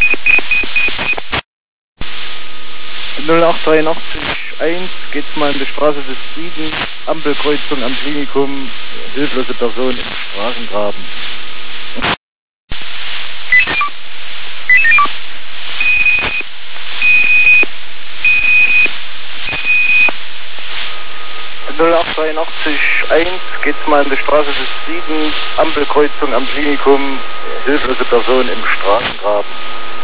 0883-1 geht's mal in die Straße des Friedens, Ampelkreuzung am Klinikum, hilflose Person im Straßengraben. 0883-1 geht's mal in die Straße des Friedens, Ampelkreuzung am Klinikum, hilflose Person im Straßengraben.